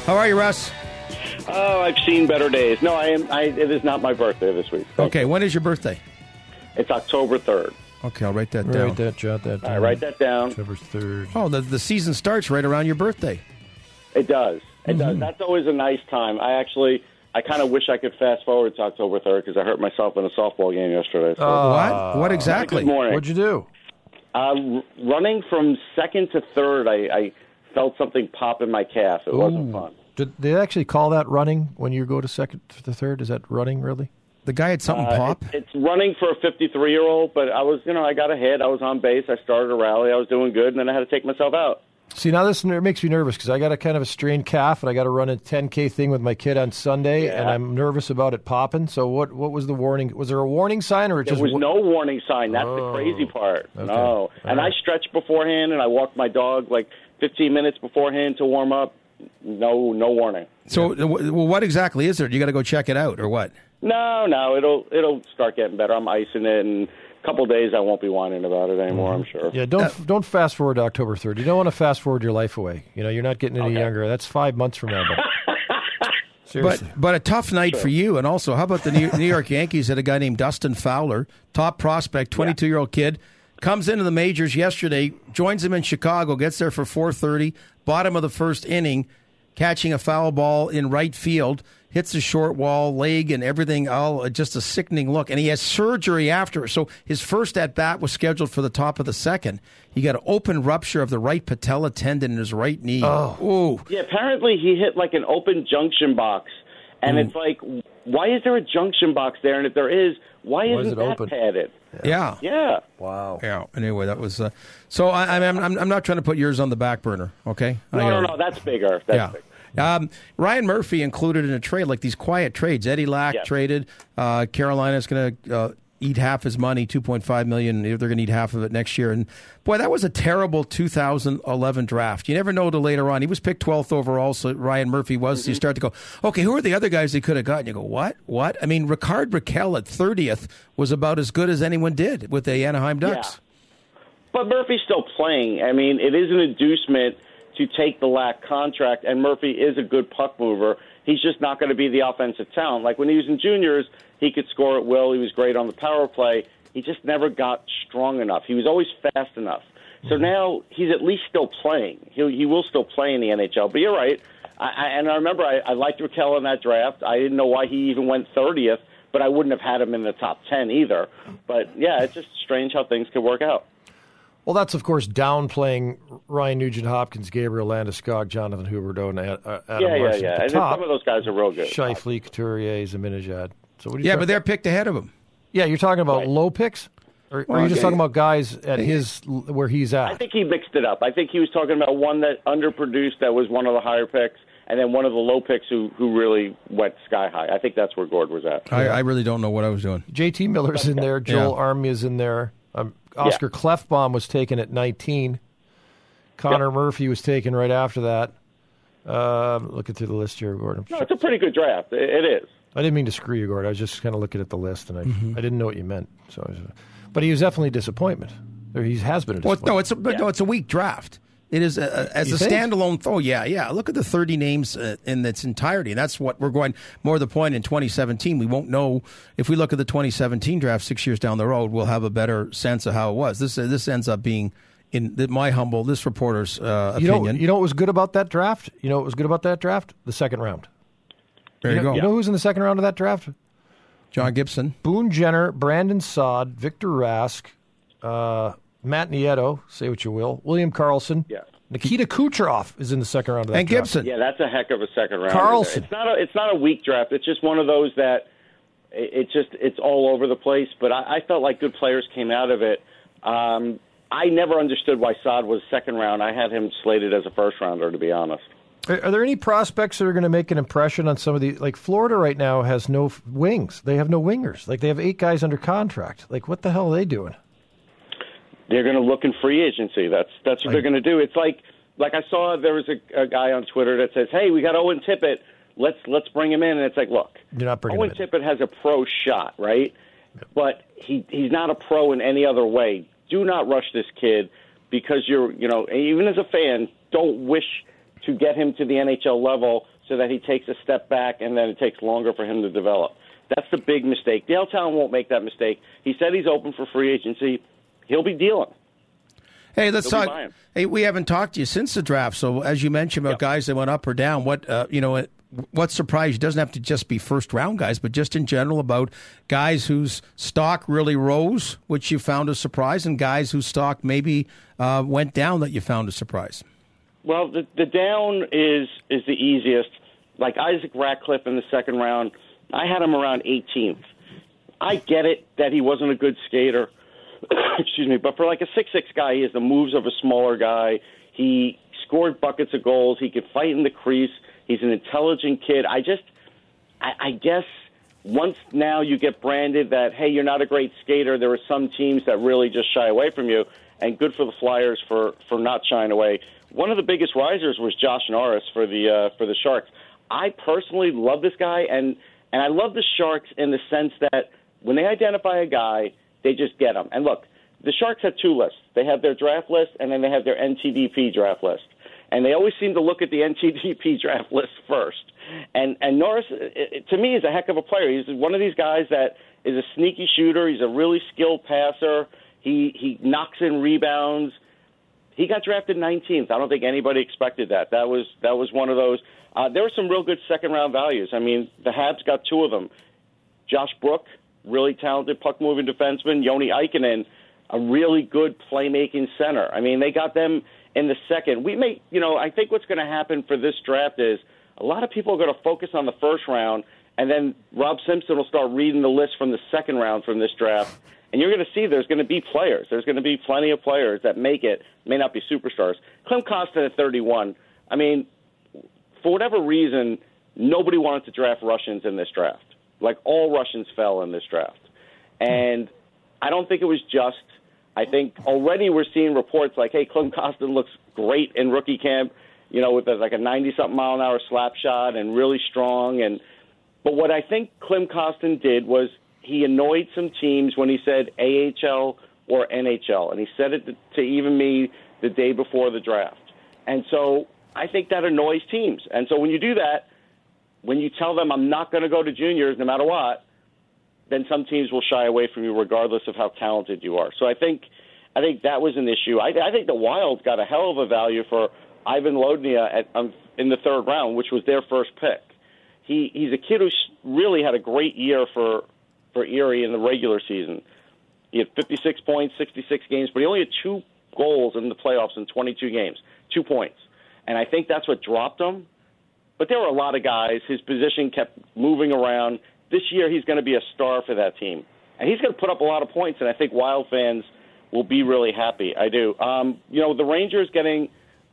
How are you, Russ? Oh, I've seen better days. No, it is not my birthday this week. Okay, when is your birthday? It's October 3rd. Okay, I'll write that down. Jot that down. I write that down. October 3rd. Oh, the season starts right around your birthday. It does. It does. That's always a nice time. I kind of wish I could fast forward to October 3rd because I hurt myself in a softball game yesterday. So. What? What exactly? Good morning. What'd you do? Running from second to third, I felt something pop in my calf. It wasn't fun. Did they actually call that running when you go to second to third? Is that running, really? The guy had something pop? It's running for a 53-year-old, but I was, I got a hit. I was on base. I started a rally. I was doing good, and then I had to take myself out. See, now this makes me nervous because I got a kind of a strained calf, and I got to run a 10K thing with my kid on Sunday, and I'm nervous about it popping. So what was the warning? Was there a warning sign? Or there was no warning sign. That's the crazy part. Okay. No. And I stretched beforehand, and I walked my dog like 15 minutes beforehand to warm up. No warning. So, well, what exactly is it? You got to go check it out, or what? No, it'll start getting better. I'm icing it, and a couple of days I won't be whining about it anymore. I'm sure. Yeah, don't fast forward to October 3rd. You don't want to fast forward your life away. You're not getting any younger. That's 5 months from now. Seriously. But a tough night for you. And also, how about the New York Yankees had a guy named Dustin Fowler, top prospect, 22-year-old kid, comes into the majors yesterday, joins him in Chicago, gets there for 4:30, bottom of the first inning, catching a foul ball in right field, hits the short wall, leg, and everything, all just a sickening look. And he has surgery after. So his first at-bat was scheduled for the top of the second. He got an open rupture of the right patella tendon in his right knee. Oh. Ooh. Yeah, apparently he hit like an open junction box. And it's like, why is there a junction box there? And if there is, why isn't that open? padded? Yeah. Yeah. Wow. Yeah. Anyway, that was. So I'm not trying to put yours on the back burner. Okay. No. That's bigger. That's bigger. Ryan Murphy included in a trade, like these quiet trades. Eddie Lack traded. Carolina's going to eat half his money, $2.5 million. They're going to eat half of it next year. And boy, that was a terrible 2011 draft. You never know till later on. He was picked 12th overall, so Ryan Murphy was. So you start to go, okay, who are the other guys they could have gotten? You go, what? I mean, Ricard Raquel at 30th was about as good as anyone did with the Anaheim Ducks. Yeah. But Murphy's still playing. I mean, it is an inducement to take the Lack contract, and Murphy is a good puck mover. He's just not going to be the offensive talent. Like when he was in juniors, he could score at will. He was great on the power play. He just never got strong enough. He was always fast enough. So now he's at least still playing. He will still play in the NHL. But you're right. I remember I liked Raquel in that draft. I didn't know why he even went 30th, but I wouldn't have had him in the top 10 either. But, yeah, it's just strange how things could work out. Well, that's, of course, downplaying Ryan Nugent-Hopkins, Gabriel Landeskog, Jonathan Huberdeau, and Adam Larson at the And top. some of those guys are real good. Scheifele, Couturier, Zibanejad. So what are you Yeah, but they're picked ahead of him. Yeah, you're talking about low picks? Or are you just talking about guys at where he's at? I think he mixed it up. I think he was talking about one that underproduced that was one of the higher picks, and then one of the low picks who really went sky high. I think that's where Gord was at. I really don't know what I was doing. JT Miller's in there. Joel Armia's in there. Oscar Klefbom was taken at 19. Connor Murphy was taken right after that. Looking through the list here, Gordon. No, it's a pretty good draft. It is. I didn't mean to screw you, Gordon. I was just kind of looking at the list, and I didn't know what you meant. But he was definitely a disappointment. Or he has been a disappointment. No, it's a weak draft. It is as a standalone. Oh, yeah. Look at the 30 names in its entirety. And that's what we're going, more the point in 2017. We won't know if we look at the 2017 draft 6 years down the road, we'll have a better sense of how it was. This ends up being, in this reporter's opinion. You know what was good about that draft? The second round. There you go. You know who's in the second round of that draft? John Gibson. Boone Jenner, Brandon Saad, Victor Rask, Matt Nieto, say what you will, William Karlsson, Nikita Kucherov is in the second round of that and draft. Gibson. Yeah, that's a heck of a second round. Karlsson. It's not a weak draft. It's just one of those that it's all over the place. But I felt like good players came out of it. I never understood why Saad was second round. I had him slated as a first rounder, to be honest. Are there any prospects that are going to make an impression on some of the, like Florida right now has no wings. They have no wingers. Like they have 8 guys under contract. Like what the hell are they doing? They're going to look in free agency. That's what they're going to do. It's like I saw there was a guy on Twitter that says, "Hey, we got Owen Tippett. Let's bring him in." And it's like, look, you're not bringing Owen Tippett has a pro shot, right? Yep. But he's not a pro in any other way. Do not rush this kid because even as a fan, don't wish to get him to the NHL level so that he takes a step back and then it takes longer for him to develop. That's the big mistake. Dale Talon won't make that mistake. He said he's open for free agency. He'll be dealing. Hey, let's talk. Hey, we haven't talked to you since the draft. So, as you mentioned about guys that went up or down, what surprised you? Doesn't have to just be first round guys, but just in general about guys whose stock really rose, which you found a surprise, and guys whose stock maybe went down that you found a surprise. Well, the down is the easiest. Like Isaac Ratcliffe in the second round, I had him around 18th. I get it that he wasn't a good skater. Excuse me, but for like a 6'6" guy, he has the moves of a smaller guy. He scored buckets of goals. He could fight in the crease. He's an intelligent kid. I guess once now you get branded that, hey, you're not a great skater, there are some teams that really just shy away from you, and good for the Flyers for not shying away. One of the biggest risers was Josh Norris for the Sharks. I personally love this guy, and I love the Sharks in the sense that when they identify a guy, they just get him. And look, the Sharks have two lists. They have their draft list, and then they have their NTDP draft list. And they always seem to look at the NTDP draft list first. And Norris, to me, is a heck of a player. He's one of these guys that is a sneaky shooter. He's a really skilled passer. He knocks in rebounds. He got drafted 19th. I don't think anybody expected that. That was one of those. There were some real good second-round values. I mean, the Habs got two of them. Josh Brook, really talented puck-moving defenseman. Joni Ikonen, a really good playmaking center. I mean, they got them in the second. I think what's going to happen for this draft is a lot of people are going to focus on the first round, and then Rob Simpson will start reading the list from the second round from this draft, and you're going to see there's going to be players. There's going to be plenty of players that make it, may not be superstars. Klim Kostin at 31, I mean, for whatever reason, nobody wanted to draft Russians in this draft. Like, all Russians fell in this draft. And I don't think it was just. I think already we're seeing reports like, hey, Klim Kostin looks great in rookie camp, with like a 90-something mile an hour slap shot and really strong. But what I think Klim Kostin did was he annoyed some teams when he said AHL or NHL, and he said it to even me the day before the draft. And so I think that annoys teams. And so when you do that, when you tell them I'm not going to go to juniors no matter what, then some teams will shy away from you regardless of how talented you are. So I think that was an issue. I think the Wild got a hell of a value for Ivan Lodnia in the third round, which was their first pick. He's a kid who really had a great year for Erie in the regular season. He had 56 points, 66 games, but he only had 2 goals in the playoffs in 22 games, 2 points. And I think that's what dropped him. But there were a lot of guys. His position kept moving around. This year he's going to be a star for that team. And he's going to put up a lot of points, and I think Wild fans will be really happy. I do. The Rangers getting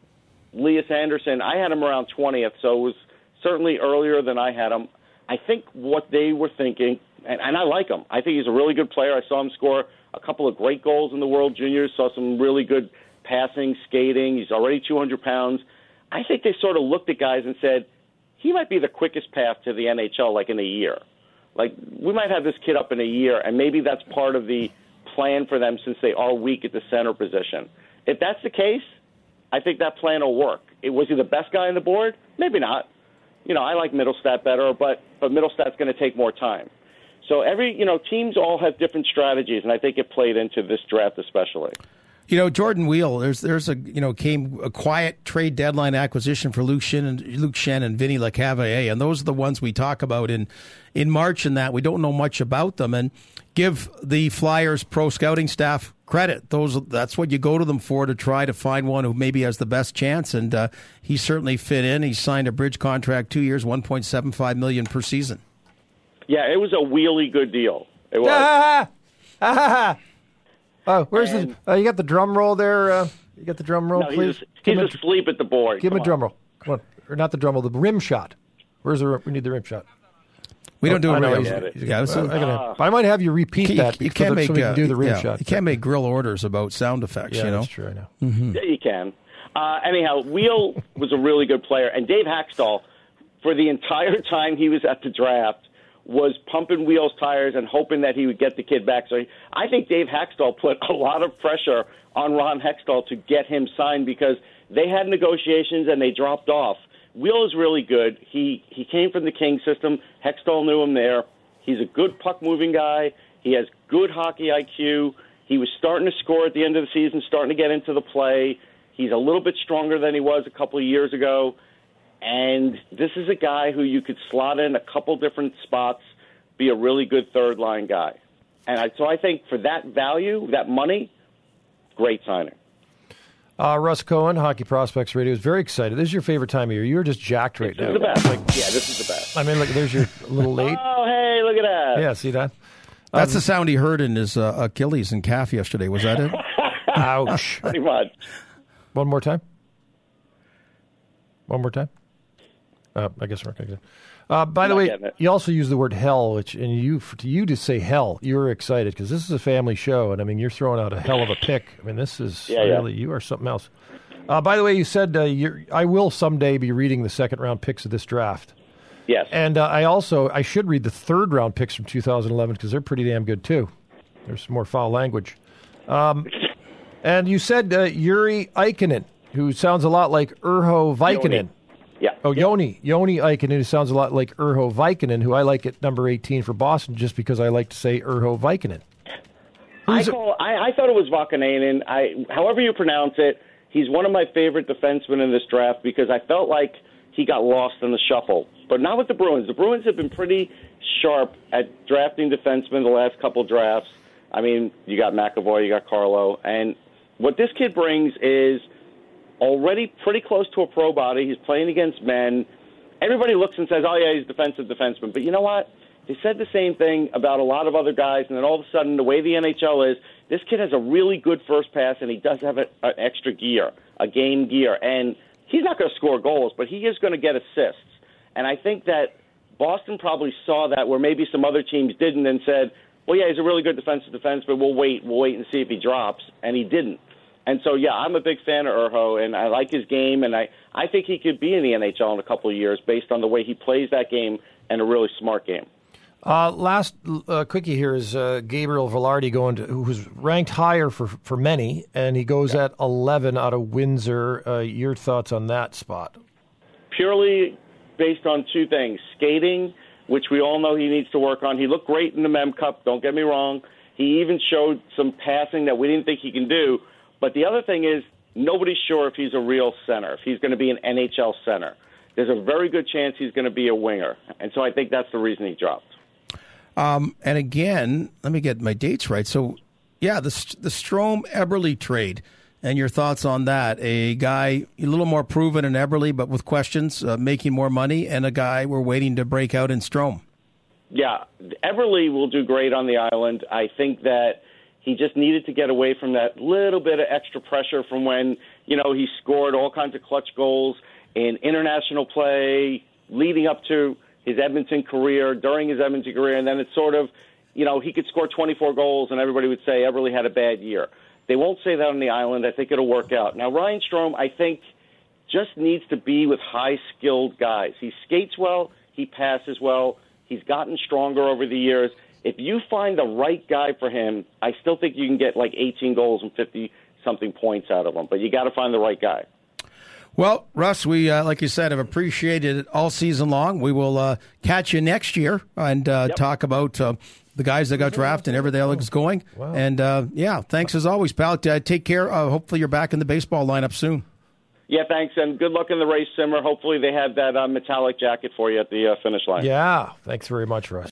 Elias Anderson, I had him around 20th, so it was certainly earlier than I had him. I think what they were thinking, and I like him. I think he's a really good player. I saw him score a couple of great goals in the World Juniors, saw some really good passing, skating. He's already 200 pounds. I think they sort of looked at guys and said, he might be the quickest path to the NHL, like in a year. Like, we might have this kid up in a year, and maybe that's part of the plan for them since they are weak at the center position. If that's the case, I think that plan will work. Was he the best guy on the board? Maybe not. I like Middlestat better, but Middlestat's going to take more time. So teams all have different strategies, and I think it played into this draft especially. Jordan Wheel, there's came a quiet trade deadline acquisition for Luke Schenn and Vinny Lecavalier, and those are the ones we talk about in March and that. We don't know much about them, and give the Flyers pro scouting staff credit. That's what you go to them for, to try to find one who maybe has the best chance, and he certainly fit in. He signed a bridge contract, 2 years, $1.75 million per season. Yeah, it was a really good deal. It was. Oh, where's you got the drum roll there? You got the drum roll, no, please? He's asleep at the board. Give him a drum roll. Come on. Or not the drum roll, the rim shot. We need the rim shot. We don't do a rim shot. I might have you repeat that so we can do the rim shot. You can't make grill orders about sound effects, that's true, I know. Mm-hmm. Yeah, you can. Anyhow, Wheel was a really good player, and Dave Haxtell, for the entire time he was at the draft, was pumping Wheel's tires and hoping that he would get the kid back. So I think Dave Haxtell put a lot of pressure on Ron Hextall to get him signed, because they had negotiations and they dropped off. Wheel is really good. He came from the King system. Hextall knew him there. He's a good puck-moving guy. He has good hockey IQ. He was starting to score at the end of the season, starting to get into the play. He's a little bit stronger than he was a couple of years ago. And this is a guy who you could slot in a couple different spots, be a really good third-line guy. And so I think for that value, that money, great signing. Russ Cohen, Hockey Prospects Radio, is very excited. This is your favorite time of year. You're just jacked right now. This is the best. This is the best. I mean, look, there's your little late. Oh, hey, look at that. Yeah, see that? That's the sound he heard in his Achilles and calf yesterday. Was that it? Ouch. Pretty much. One more time? I guess we're not going to. By the way, you also use the word hell, which, and you to say hell, you were excited because this is a family show, and I mean, you're throwing out a hell of a pick. I mean, this is really, you are something else. By the way, you said I will someday be reading the second-round picks of this draft. Yes. And I should read the third-round picks from 2011 because they're pretty damn good, too. There's some more foul language. And you said Yuri Ikonen, who sounds a lot like Urho Vikinen. Yeah. Oh, Joni Ikonen, who sounds a lot like Urho Vikinen, who I like at number 18 for Boston just because I like to say Urho Vikinen. I thought it was Vakanainen. However you pronounce it, he's one of my favorite defensemen in this draft because I felt like he got lost in the shuffle. But not with the Bruins. The Bruins have been pretty sharp at drafting defensemen the last couple drafts. I mean, you got McAvoy, you got Carlo. And what this kid brings is already pretty close to a pro body. He's playing against men. Everybody looks and says, oh, yeah, he's a defensive defenseman. But you know what? They said the same thing about a lot of other guys, and then all of a sudden, the way the NHL is, this kid has a really good first pass, and he does have an extra gear, a game gear. And he's not going to score goals, but he is going to get assists. And I think that Boston probably saw that where maybe some other teams didn't and said, well, yeah, he's a really good defensive defenseman. We'll wait and see if he drops. And he didn't. And so, yeah, I'm a big fan of Urho, and I like his game, and I think he could be in the NHL in a couple of years based on the way he plays that game and a really smart game. Last quickie here is Gabriel Velarde who's ranked higher for many, and he goes at 11 out of Windsor. Your thoughts on that spot? Purely based on two things. Skating, which we all know he needs to work on. He looked great in the Mem Cup, don't get me wrong. He even showed some passing that we didn't think he can do. But the other thing is nobody's sure if he's a real center, if he's going to be an NHL center. There's a very good chance he's going to be a winger. And so I think that's the reason he dropped. And again, let me get my dates right. So, yeah, the Strome-Eberle trade and your thoughts on that. A guy a little more proven in Eberle, but with questions, making more money, and a guy we're waiting to break out in Strome. Yeah, Eberle will do great on the island. I think that he just needed to get away from that little bit of extra pressure from when, he scored all kinds of clutch goals in international play leading up to his Edmonton career, during his Edmonton career, and then it's sort of, he could score 24 goals and everybody would say Eberle had a bad year. They won't say that on the island. I think it'll work out. Now, Ryan Strome, I think, just needs to be with high-skilled guys. He skates well. He passes well. He's gotten stronger over the years. If you find the right guy for him, I still think you can get like 18 goals and 50-something points out of him. But you got to find the right guy. Well, Russ, we, like you said, have appreciated it all season long. We will catch you next year and talk about the guys that got drafted and everything else going. Wow. And, thanks as always, pal. Take care. Hopefully you're back in the baseball lineup soon. Yeah, thanks, and good luck in the race, Simmer. Hopefully they have that metallic jacket for you at the finish line. Yeah, thanks very much, Russ.